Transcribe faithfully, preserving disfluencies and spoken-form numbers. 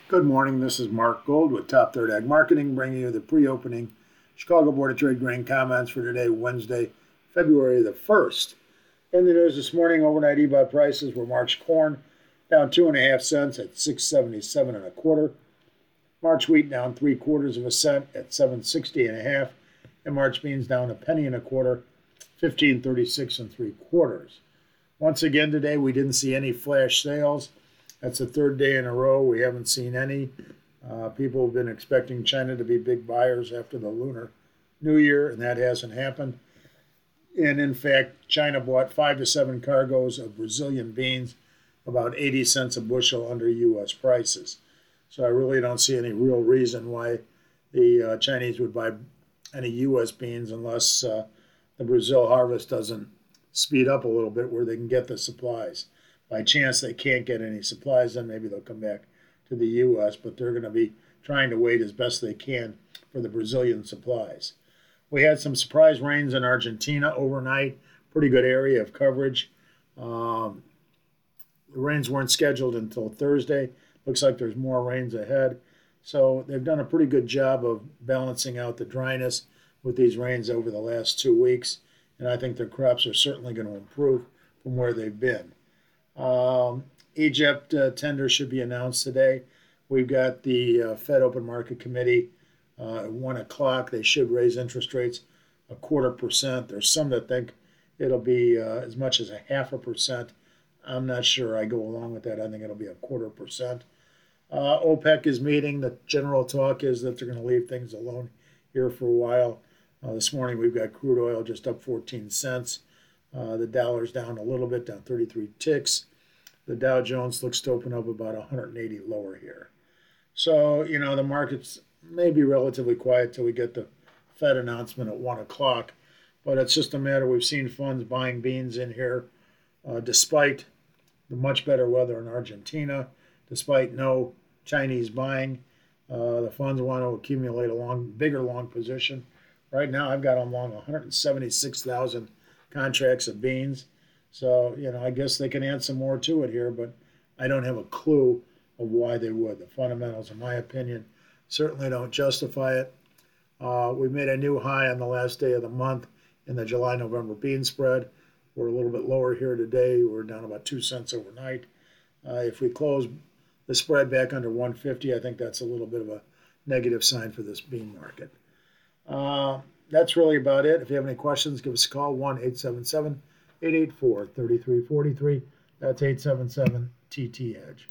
Good morning. This is Mark Gold with Top Third Ag Marketing, bringing you the pre-opening Chicago Board of Trade grain comments for today, Wednesday, February the first. In the news this morning, overnight E B O T prices were March corn down two and a half cents at six seventy-seven and a quarter. March wheat down three quarters of a cent at seven sixty and a half, and March beans down a penny and a quarter, fifteen thirty-six and three quarters. Once again today, we didn't see any flash sales. That's the third day in a row we haven't seen any. Uh, people have been expecting China to be big buyers after the Lunar New Year, and that hasn't happened. And in fact, China bought five to seven cargoes of Brazilian beans, about eighty cents a bushel under U S prices. So I really don't see any real reason why the uh, Chinese would buy any U S beans unless uh, the Brazil harvest doesn't speed up a little bit where they can get the supplies. By chance they can't get any supplies, then maybe they'll come back to the U S, but they're going to be trying to wait as best they can for the Brazilian supplies. We had some surprise rains in Argentina overnight, pretty good area of coverage. Um, the rains weren't scheduled until Thursday. Looks like there's more rains ahead. So they've done a pretty good job of balancing out the dryness with these rains over the last two weeks, and I think their crops are certainly going to improve from where they've been. Um, Egypt uh, tender should be announced today. We've got the uh, Fed Open Market Committee uh, at one o'clock. They should raise interest rates a quarter percent. There's some that think it'll be uh, as much as a half a percent. I'm not sure I go along with that. I think it'll be a quarter percent. Uh, OPEC is meeting. The general talk is that they're going to leave things alone here for a while. Uh, this morning we've got crude oil just up fourteen cents. Uh, the dollar's down a little bit, down thirty-three ticks. The Dow Jones looks to open up about one hundred eighty lower here. So, you know, the markets may be relatively quiet till we get the Fed announcement at one o'clock. But it's just a matter, we've seen funds buying beans in here uh, despite the much better weather in Argentina, despite no Chinese buying. Uh, the funds want to accumulate a long, bigger long position. Right now I've got them long one hundred seventy-six thousand contracts of beans. So, you know, I guess they can add some more to it here, but I don't have a clue of why they would. The fundamentals, in my opinion, certainly don't justify it. Uh, we made a new high on the last day of the month in the July-November bean spread. We're a little bit lower here today. We're down about two cents overnight. Uh, if we close the spread back under one fifty, I think that's a little bit of a negative sign for this bean market. Uh, That's really about it. If you have any questions, give us a call, one eight seven seven, eight eight four, three three four three. That's eight seven seven T T Edge.